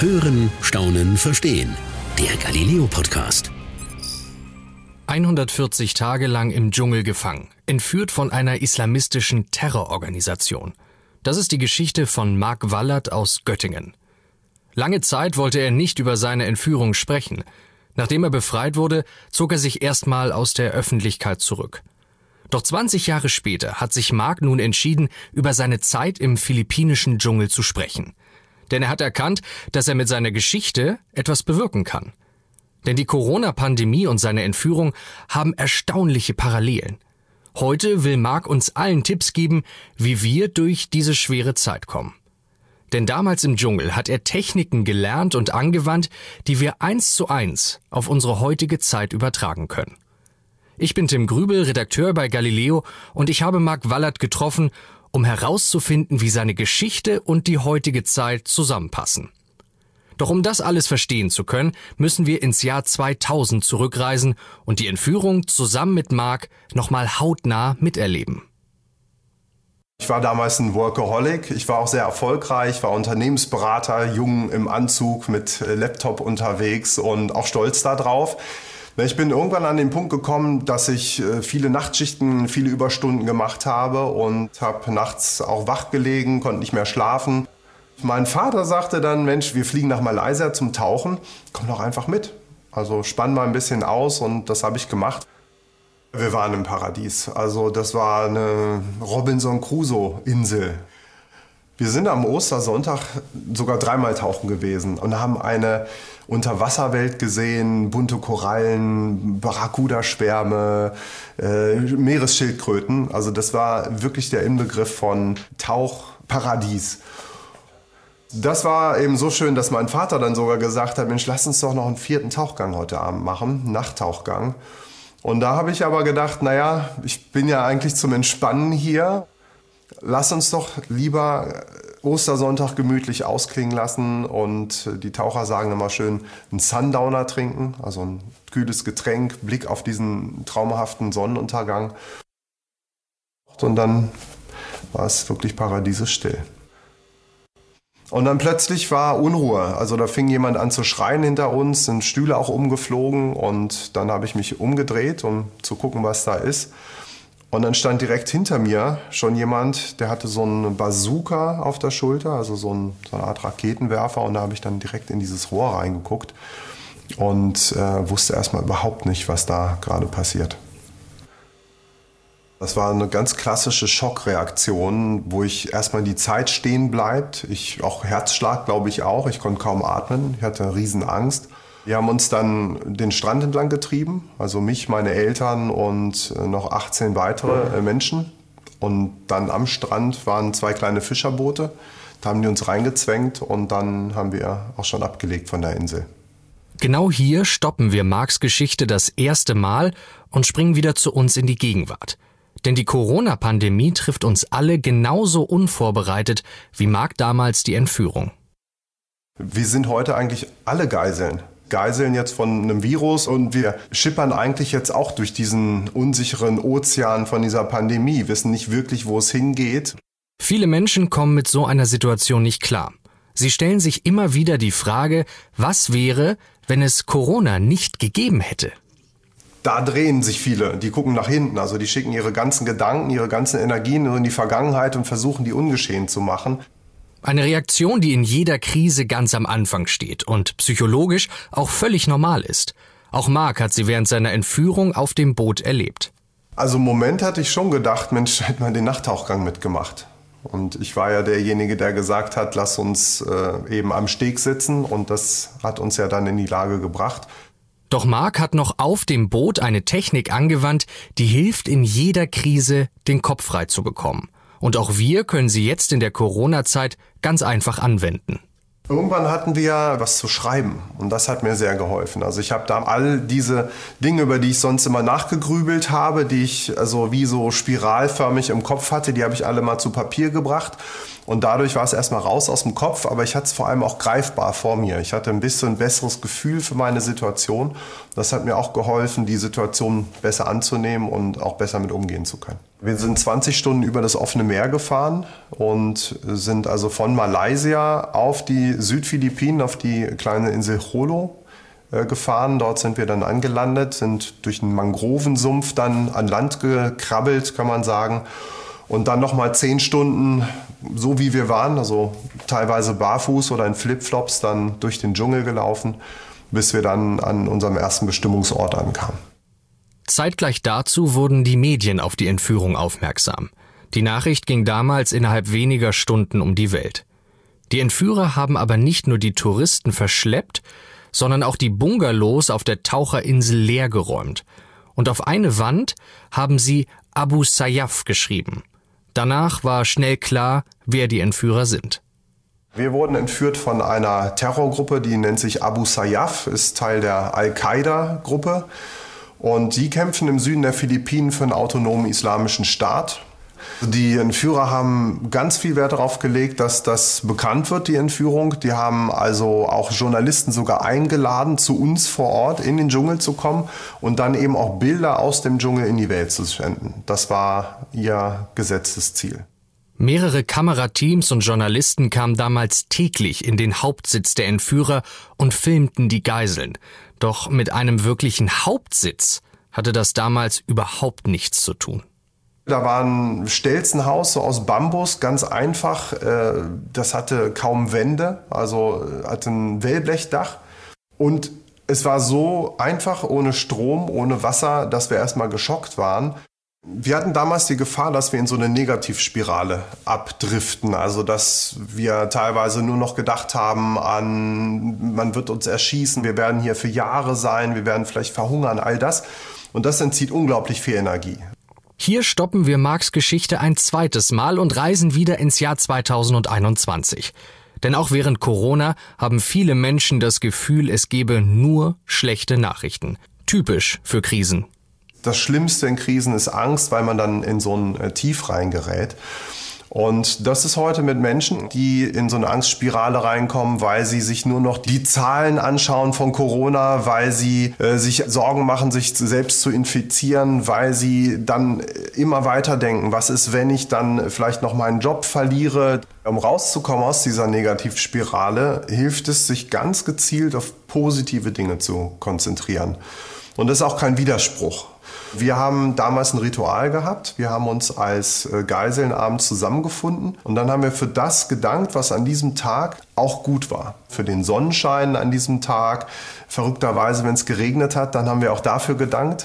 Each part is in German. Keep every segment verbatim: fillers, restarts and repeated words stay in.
Hören, Staunen, Verstehen. Der Galileo-Podcast. hundertvierzig Tage lang im Dschungel gefangen, entführt von einer islamistischen Terrororganisation. Das ist die Geschichte von Mark Wallert aus Göttingen. Lange Zeit wollte er nicht über seine Entführung sprechen. Nachdem er befreit wurde, zog er sich erstmal aus der Öffentlichkeit zurück. Doch zwanzig Jahre später hat sich Mark nun entschieden, über seine Zeit im philippinischen Dschungel zu sprechen. Denn er hat erkannt, dass er mit seiner Geschichte etwas bewirken kann. Denn die Corona-Pandemie und seine Entführung haben erstaunliche Parallelen. Heute will Mark uns allen Tipps geben, wie wir durch diese schwere Zeit kommen. Denn damals im Dschungel hat er Techniken gelernt und angewandt, die wir eins zu eins auf unsere heutige Zeit übertragen können. Ich bin Tim Grübel, Redakteur bei Galileo, und ich habe Mark Wallert getroffen, um herauszufinden, wie seine Geschichte und die heutige Zeit zusammenpassen. Doch um das alles verstehen zu können, müssen wir ins Jahr zweitausend zurückreisen und die Entführung zusammen mit Mark nochmal hautnah miterleben. Ich war damals ein Workaholic, ich war auch sehr erfolgreich, war Unternehmensberater, jung im Anzug mit Laptop unterwegs und auch stolz darauf. Ich bin irgendwann an den Punkt gekommen, dass ich viele Nachtschichten, viele Überstunden gemacht habe und habe nachts auch wach gelegen, konnte nicht mehr schlafen. Mein Vater sagte dann, Mensch, wir fliegen nach Malaysia zum Tauchen, komm doch einfach mit. Also spann mal ein bisschen aus, und das habe ich gemacht. Wir waren im Paradies, also das war eine Robinson-Crusoe-Insel. Wir sind am Ostersonntag sogar dreimal tauchen gewesen und haben eine Unterwasserwelt gesehen, bunte Korallen, Barracuda-Schwärme, äh, Meeresschildkröten. Also das war wirklich der Inbegriff von Tauchparadies. Das war eben so schön, dass mein Vater dann sogar gesagt hat, Mensch, lass uns doch noch einen vierten Tauchgang heute Abend machen, einen Nachttauchgang. Und da habe ich aber gedacht, naja, ich bin ja eigentlich zum Entspannen hier. Lass uns doch lieber Ostersonntag gemütlich ausklingen lassen und die Taucher sagen immer schön, einen Sundowner trinken, also ein kühles Getränk, Blick auf diesen traumhaften Sonnenuntergang. Und dann war es wirklich paradiesisch still. Und dann plötzlich war Unruhe. Also da fing jemand an zu schreien hinter uns, sind Stühle auch umgeflogen, und dann habe ich mich umgedreht, um zu gucken, was da ist. Und dann stand direkt hinter mir schon jemand, der hatte so einen Bazooka auf der Schulter, also so, ein, so eine Art Raketenwerfer, und da habe ich dann direkt in dieses Rohr reingeguckt und äh, wusste erstmal überhaupt nicht, was da gerade passiert. Das war eine ganz klassische Schockreaktion, wo ich erstmal die Zeit stehen bleibt. Ich, auch Herzschlag, glaube ich auch. Ich konnte kaum atmen. Ich hatte riesen Angst. Wir haben uns dann den Strand entlang getrieben. Also mich, meine Eltern und noch achtzehn weitere Menschen. Und dann am Strand waren zwei kleine Fischerboote. Da haben die uns reingezwängt und dann haben wir auch schon abgelegt von der Insel. Genau hier stoppen wir Marks Geschichte das erste Mal und springen wieder zu uns in die Gegenwart. Denn die Corona-Pandemie trifft uns alle genauso unvorbereitet wie Mark damals die Entführung. Wir sind heute eigentlich alle Geiseln. Geiseln jetzt von einem Virus, und wir schippern eigentlich jetzt auch durch diesen unsicheren Ozean von dieser Pandemie, wissen nicht wirklich, wo es hingeht. Viele Menschen kommen mit so einer Situation nicht klar. Sie stellen sich immer wieder die Frage, was wäre, wenn es Corona nicht gegeben hätte? Da drehen sich viele, die gucken nach hinten, also die schicken ihre ganzen Gedanken, ihre ganzen Energien in die Vergangenheit und versuchen, die ungeschehen zu machen. Eine Reaktion, die in jeder Krise ganz am Anfang steht und psychologisch auch völlig normal ist. Auch Mark hat sie während seiner Entführung auf dem Boot erlebt. Also im Moment hatte ich schon gedacht, Mensch, hätte man den Nachttauchgang mitgemacht. Und ich war ja derjenige, der gesagt hat, lass uns äh, eben am Steg sitzen, und das hat uns ja dann in die Lage gebracht. Doch Mark hat noch auf dem Boot eine Technik angewandt, die hilft, in jeder Krise den Kopf frei zu bekommen. Und auch wir können sie jetzt in der Corona-Zeit ganz einfach anwenden. Irgendwann hatten wir was zu schreiben, und das hat mir sehr geholfen. Also ich habe da all diese Dinge, über die ich sonst immer nachgegrübelt habe, die ich also wie so spiralförmig im Kopf hatte, die habe ich alle mal zu Papier gebracht. Und dadurch war es erstmal raus aus dem Kopf, aber ich hatte es vor allem auch greifbar vor mir. Ich hatte ein bisschen ein besseres Gefühl für meine Situation. Das hat mir auch geholfen, die Situation besser anzunehmen und auch besser mit umgehen zu können. Wir sind zwanzig Stunden über das offene Meer gefahren und sind also von Malaysia auf die Südphilippinen, auf die kleine Insel Jolo äh, gefahren. Dort sind wir dann angelandet, sind durch einen Mangrovensumpf dann an Land gekrabbelt, kann man sagen. Und dann nochmal zehn Stunden, so wie wir waren, also teilweise barfuß oder in Flipflops, dann durch den Dschungel gelaufen, bis wir dann an unserem ersten Bestimmungsort ankamen. Zeitgleich dazu wurden die Medien auf die Entführung aufmerksam. Die Nachricht ging damals innerhalb weniger Stunden um die Welt. Die Entführer haben aber nicht nur die Touristen verschleppt, sondern auch die Bungalows auf der Taucherinsel leergeräumt. Und auf eine Wand haben sie Abu Sayyaf geschrieben. Danach war schnell klar, wer die Entführer sind. Wir wurden entführt von einer Terrorgruppe, die nennt sich Abu Sayyaf, ist Teil der Al-Qaida-Gruppe. Und die kämpfen im Süden der Philippinen für einen autonomen islamischen Staat. Die Entführer haben ganz viel Wert darauf gelegt, dass das bekannt wird, die Entführung. Die haben also auch Journalisten sogar eingeladen, zu uns vor Ort in den Dschungel zu kommen und dann eben auch Bilder aus dem Dschungel in die Welt zu senden. Das war ihr gesetztes Ziel. Mehrere Kamerateams und Journalisten kamen damals täglich in den Hauptsitz der Entführer und filmten die Geiseln. Doch mit einem wirklichen Hauptsitz hatte das damals überhaupt nichts zu tun. Da war ein Stelzenhaus so aus Bambus, ganz einfach. Das hatte kaum Wände, also hatte ein Wellblechdach. Und es war so einfach, ohne Strom, ohne Wasser, dass wir erstmal geschockt waren. Wir hatten damals die Gefahr, dass wir in so eine Negativspirale abdriften. Also dass wir teilweise nur noch gedacht haben an, man wird uns erschießen, wir werden hier für Jahre sein, wir werden vielleicht verhungern, all das. Und das entzieht unglaublich viel Energie. Hier stoppen wir Marks Geschichte ein zweites Mal und reisen wieder ins Jahr zweitausendeinundzwanzig. Denn auch während Corona haben viele Menschen das Gefühl, es gebe nur schlechte Nachrichten. Typisch für Krisen. Das Schlimmste in Krisen ist Angst, weil man dann in so ein äh, Tief reingerät. Und das ist heute mit Menschen, die in so eine Angstspirale reinkommen, weil sie sich nur noch die Zahlen anschauen von Corona, weil sie äh, sich Sorgen machen, sich selbst zu infizieren, weil sie dann immer weiter denken, was ist, wenn ich dann vielleicht noch meinen Job verliere. Um rauszukommen aus dieser Negativspirale, hilft es, sich ganz gezielt auf positive Dinge zu konzentrieren. Und das ist auch kein Widerspruch. Wir haben damals ein Ritual gehabt. Wir haben uns als Geiseln abends zusammengefunden und dann haben wir für das gedankt, was an diesem Tag auch gut war. Für den Sonnenschein an diesem Tag. Verrückterweise, wenn es geregnet hat, dann haben wir auch dafür gedankt.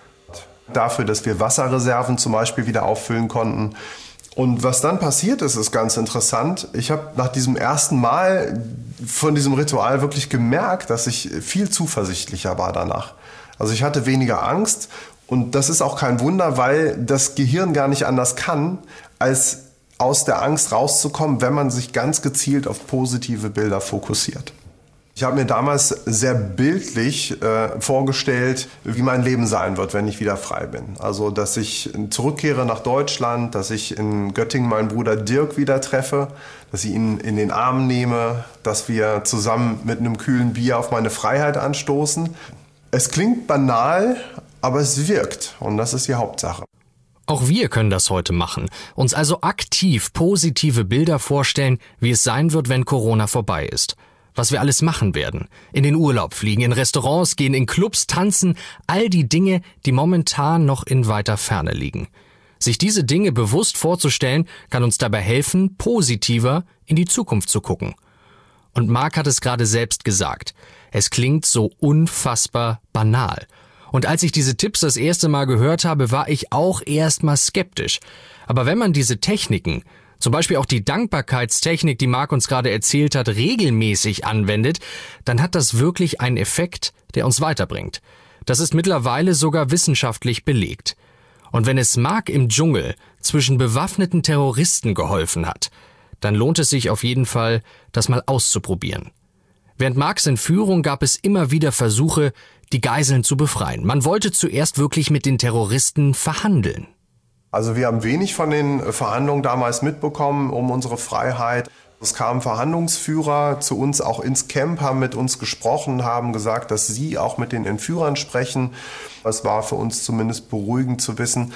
Dafür, dass wir Wasserreserven zum Beispiel wieder auffüllen konnten. Und was dann passiert ist, ist ganz interessant. Ich habe nach diesem ersten Mal von diesem Ritual wirklich gemerkt, dass ich viel zuversichtlicher war danach. Also ich hatte weniger Angst und das ist auch kein Wunder, weil das Gehirn gar nicht anders kann, als aus der Angst rauszukommen, wenn man sich ganz gezielt auf positive Bilder fokussiert. Ich habe mir damals sehr bildlich äh, vorgestellt, wie mein Leben sein wird, wenn ich wieder frei bin. Also, dass ich zurückkehre nach Deutschland, dass ich in Göttingen meinen Bruder Dirk wieder treffe, dass ich ihn in den Arm nehme, dass wir zusammen mit einem kühlen Bier auf meine Freiheit anstoßen. Es klingt banal, aber es wirkt und das ist die Hauptsache. Auch wir können das heute machen, uns also aktiv positive Bilder vorstellen, wie es sein wird, wenn Corona vorbei ist. Was wir alles machen werden. In den Urlaub fliegen, in Restaurants gehen, in Clubs tanzen, all die Dinge, die momentan noch in weiter Ferne liegen. Sich diese Dinge bewusst vorzustellen, kann uns dabei helfen, positiver in die Zukunft zu gucken. Und Mark hat es gerade selbst gesagt. Es klingt so unfassbar banal. Und als ich diese Tipps das erste Mal gehört habe, war ich auch erstmal skeptisch. Aber wenn man diese Techniken, zum Beispiel auch die Dankbarkeitstechnik, die Mark uns gerade erzählt hat, regelmäßig anwendet, dann hat das wirklich einen Effekt, der uns weiterbringt. Das ist mittlerweile sogar wissenschaftlich belegt. Und wenn es Mark im Dschungel zwischen bewaffneten Terroristen geholfen hat, dann lohnt es sich auf jeden Fall, das mal auszuprobieren. Während Marks Entführung gab es immer wieder Versuche, die Geiseln zu befreien. Man wollte zuerst wirklich mit den Terroristen verhandeln. Also wir haben wenig von den Verhandlungen damals mitbekommen um unsere Freiheit. Es kamen Verhandlungsführer zu uns auch ins Camp, haben mit uns gesprochen, haben gesagt, dass sie auch mit den Entführern sprechen. Es war für uns zumindest beruhigend zu wissen,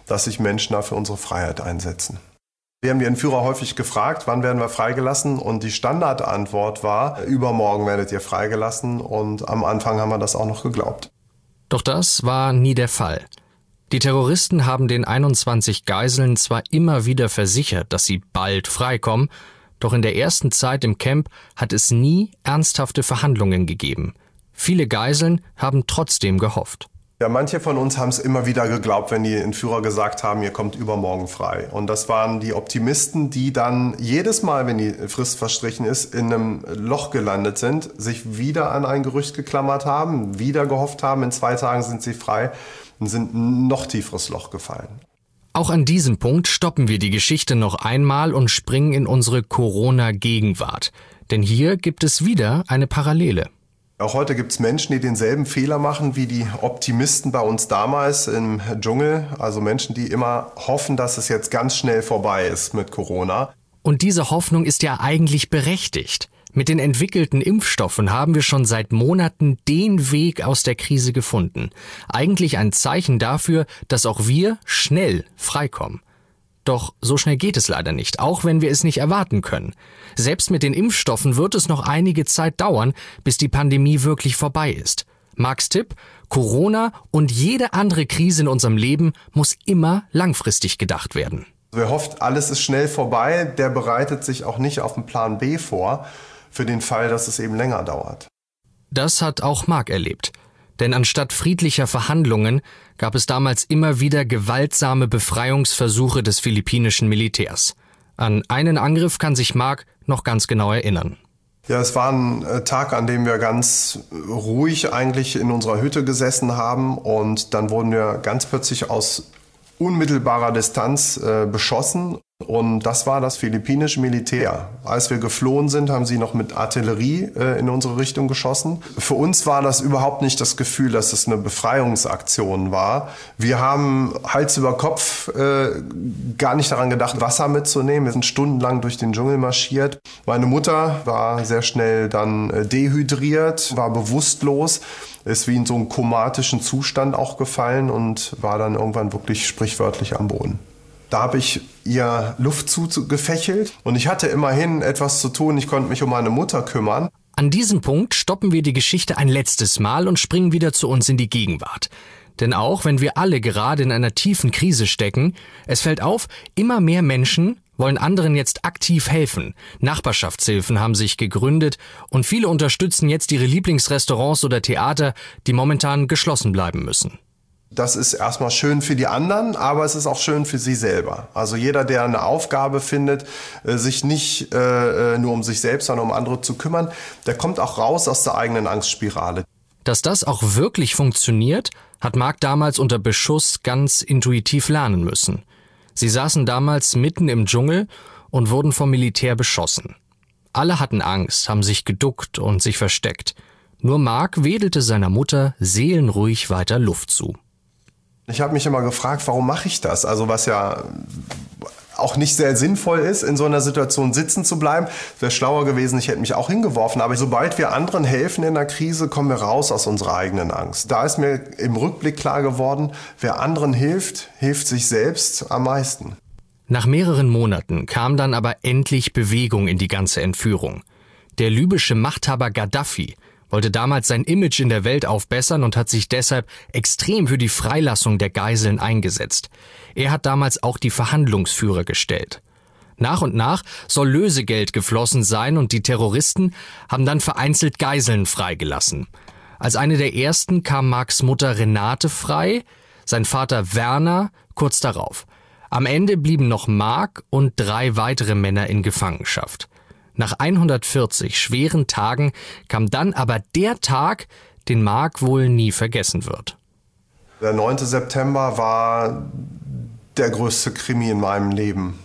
dass sich Menschen da für unsere Freiheit einsetzen. Wir haben die Entführer häufig gefragt, wann werden wir freigelassen? Und die Standardantwort war, übermorgen werdet ihr freigelassen. Und am Anfang haben wir das auch noch geglaubt. Doch das war nie der Fall. Die Terroristen haben den einundzwanzig Geiseln zwar immer wieder versichert, dass sie bald freikommen, doch in der ersten Zeit im Camp hat es nie ernsthafte Verhandlungen gegeben. Viele Geiseln haben trotzdem gehofft. Ja, manche von uns haben es immer wieder geglaubt, wenn die Entführer gesagt haben, ihr kommt übermorgen frei. Und das waren die Optimisten, die dann jedes Mal, wenn die Frist verstrichen ist, in einem Loch gelandet sind, sich wieder an ein Gerücht geklammert haben, wieder gehofft haben, in zwei Tagen sind sie frei und sind in ein noch tieferes Loch gefallen. Auch an diesem Punkt stoppen wir die Geschichte noch einmal und springen in unsere Corona-Gegenwart. Denn hier gibt es wieder eine Parallele. Auch heute gibt es Menschen, die denselben Fehler machen wie die Optimisten bei uns damals im Dschungel. Also Menschen, die immer hoffen, dass es jetzt ganz schnell vorbei ist mit Corona. Und diese Hoffnung ist ja eigentlich berechtigt. Mit den entwickelten Impfstoffen haben wir schon seit Monaten den Weg aus der Krise gefunden. Eigentlich ein Zeichen dafür, dass auch wir schnell freikommen. Doch so schnell geht es leider nicht, auch wenn wir es nicht erwarten können. Selbst mit den Impfstoffen wird es noch einige Zeit dauern, bis die Pandemie wirklich vorbei ist. Marks Tipp: Corona und jede andere Krise in unserem Leben muss immer langfristig gedacht werden. Wer hofft, alles ist schnell vorbei, der bereitet sich auch nicht auf einen Plan B vor, für den Fall, dass es eben länger dauert. Das hat auch Mark erlebt. Denn anstatt friedlicher Verhandlungen gab es damals immer wieder gewaltsame Befreiungsversuche des philippinischen Militärs. An einen Angriff kann sich Mark noch ganz genau erinnern. Ja, es war ein Tag, an dem wir ganz ruhig eigentlich in unserer Hütte gesessen haben und dann wurden wir ganz plötzlich aus unmittelbarer Distanz äh, beschossen. Und das war das philippinische Militär. Als wir geflohen sind, haben sie noch mit Artillerie äh, in unsere Richtung geschossen. Für uns war das überhaupt nicht das Gefühl, dass es eine Befreiungsaktion war. Wir haben Hals über Kopf äh, gar nicht daran gedacht, Wasser mitzunehmen. Wir sind stundenlang durch den Dschungel marschiert. Meine Mutter war sehr schnell dann äh, dehydriert, war bewusstlos, ist wie in so einen komatischen Zustand auch gefallen und war dann irgendwann wirklich sprichwörtlich am Boden. Da habe ich ihr Luft zugefächelt und ich hatte immerhin etwas zu tun. Ich konnte mich um meine Mutter kümmern. An diesem Punkt stoppen wir die Geschichte ein letztes Mal und springen wieder zu uns in die Gegenwart. Denn auch wenn wir alle gerade in einer tiefen Krise stecken, es fällt auf, immer mehr Menschen wollen anderen jetzt aktiv helfen. Nachbarschaftshilfen haben sich gegründet und viele unterstützen jetzt ihre Lieblingsrestaurants oder Theater, die momentan geschlossen bleiben müssen. Das ist erstmal schön für die anderen, aber es ist auch schön für sie selber. Also jeder, der eine Aufgabe findet, sich nicht äh, nur um sich selbst, sondern um andere zu kümmern, der kommt auch raus aus der eigenen Angstspirale. Dass das auch wirklich funktioniert, hat Mark damals unter Beschuss ganz intuitiv lernen müssen. Sie saßen damals mitten im Dschungel und wurden vom Militär beschossen. Alle hatten Angst, haben sich geduckt und sich versteckt. Nur Mark wedelte seiner Mutter seelenruhig weiter Luft zu. Ich habe mich immer gefragt, warum mache ich das? Also was ja auch nicht sehr sinnvoll ist, in so einer Situation sitzen zu bleiben. Es wäre schlauer gewesen, ich hätte mich auch hingeworfen. Aber sobald wir anderen helfen in der Krise, kommen wir raus aus unserer eigenen Angst. Da ist mir im Rückblick klar geworden, wer anderen hilft, hilft sich selbst am meisten. Nach mehreren Monaten kam dann aber endlich Bewegung in die ganze Entführung. Der libysche Machthaber Gaddafi wollte damals sein Image in der Welt aufbessern und hat sich deshalb extrem für die Freilassung der Geiseln eingesetzt. Er hat damals auch die Verhandlungsführer gestellt. Nach und nach soll Lösegeld geflossen sein und die Terroristen haben dann vereinzelt Geiseln freigelassen. Als eine der ersten kam Marks Mutter Renate frei, sein Vater Werner kurz darauf. Am Ende blieben noch Mark und drei weitere Männer in Gefangenschaft. Nach hundertvierzig schweren Tagen kam dann aber der Tag, den Mark wohl nie vergessen wird. Der neunte September war der größte Krimi in meinem Leben.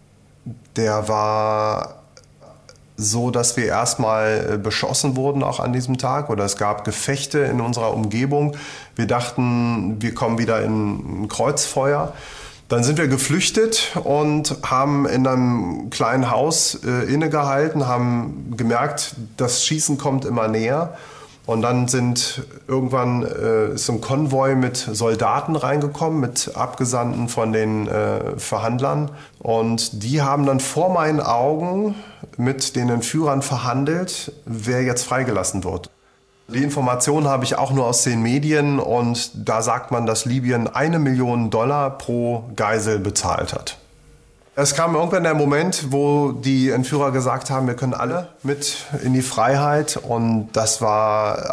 Der war so, dass wir erstmal beschossen wurden auch an diesem Tag oder es gab Gefechte in unserer Umgebung. Wir dachten, wir kommen wieder in ein Kreuzfeuer. Dann sind wir geflüchtet und haben in einem kleinen Haus äh, innegehalten, haben gemerkt, das Schießen kommt immer näher Und dann sind irgendwann äh, ist so ein Konvoi mit Soldaten reingekommen, mit Abgesandten von den äh, Verhandlern. Und die haben dann vor meinen Augen mit den Entführern verhandelt, wer jetzt freigelassen wird. Die Informationen habe ich auch nur aus den Medien und da sagt man, dass Libyen eine Million Dollar pro Geisel bezahlt hat. Es kam irgendwann der Moment, wo die Entführer gesagt haben, wir können alle mit in die Freiheit und das war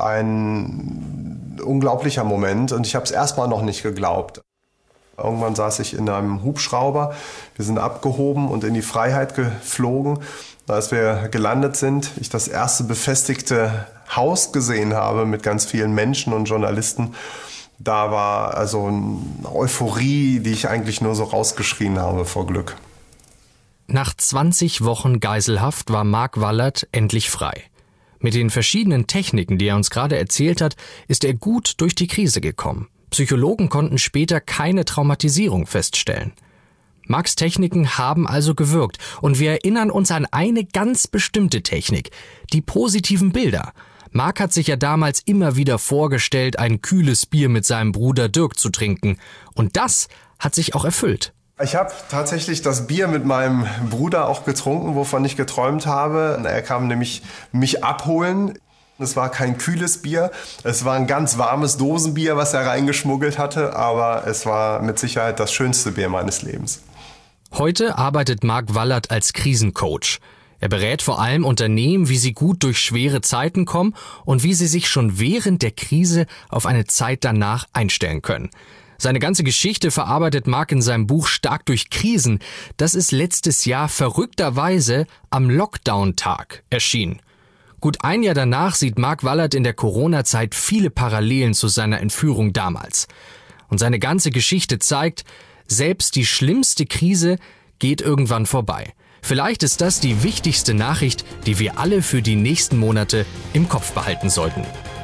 ein unglaublicher Moment und ich habe es erstmal noch nicht geglaubt. Irgendwann saß ich in einem Hubschrauber, wir sind abgehoben und in die Freiheit geflogen. Als wir gelandet sind, ich das erste befestigte Haus gesehen habe mit ganz vielen Menschen und Journalisten, da war also eine Euphorie, die ich eigentlich nur so rausgeschrien habe vor Glück. Nach zwanzig Wochen Geiselhaft war Mark Wallert endlich frei. Mit den verschiedenen Techniken, die er uns gerade erzählt hat, ist er gut durch die Krise gekommen. Psychologen konnten später keine Traumatisierung feststellen. Marks Techniken haben also gewirkt und wir erinnern uns an eine ganz bestimmte Technik, die positiven Bilder. Mark hat sich ja damals immer wieder vorgestellt, ein kühles Bier mit seinem Bruder Dirk zu trinken und das hat sich auch erfüllt. Ich habe tatsächlich das Bier mit meinem Bruder auch getrunken, wovon ich geträumt habe. Er kam nämlich mich abholen. Es war kein kühles Bier, es war ein ganz warmes Dosenbier, was er reingeschmuggelt hatte, aber es war mit Sicherheit das schönste Bier meines Lebens. Heute arbeitet Mark Wallert als Krisencoach. Er berät vor allem Unternehmen, wie sie gut durch schwere Zeiten kommen und wie sie sich schon während der Krise auf eine Zeit danach einstellen können. Seine ganze Geschichte verarbeitet Mark in seinem Buch Stark durch Krisen. Das ist letztes Jahr verrückterweise am Lockdown-Tag erschienen. Gut ein Jahr danach sieht Mark Wallert in der Corona-Zeit viele Parallelen zu seiner Entführung damals. Und seine ganze Geschichte zeigt, selbst die schlimmste Krise geht irgendwann vorbei. Vielleicht ist das die wichtigste Nachricht, die wir alle für die nächsten Monate im Kopf behalten sollten.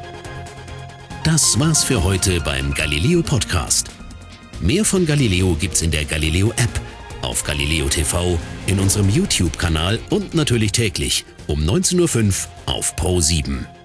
Das war's für heute beim Galileo Podcast. Mehr von Galileo gibt's in der Galileo App, auf Galileo T V, in unserem YouTube-Kanal und natürlich täglich um neunzehn Uhr fünf auf Pro sieben.